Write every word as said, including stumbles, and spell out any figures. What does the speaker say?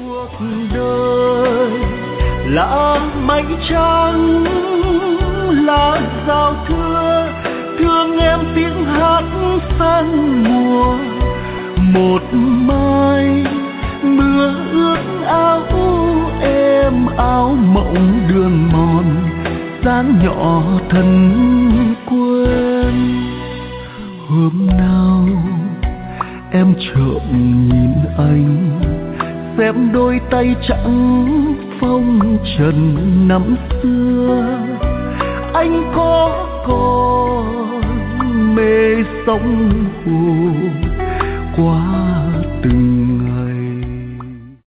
cuộc đời là mây trắng, là giao thừa thương em tiếng hát san mùa. Một mai mưa ướt áo em, áo mộng đường mòn dáng nhỏ thân quen. Hôm nào em chợt nhìn anh, xem đôi tay trắng phong trần năm xưa. Anh có còn mê sóng hồ qua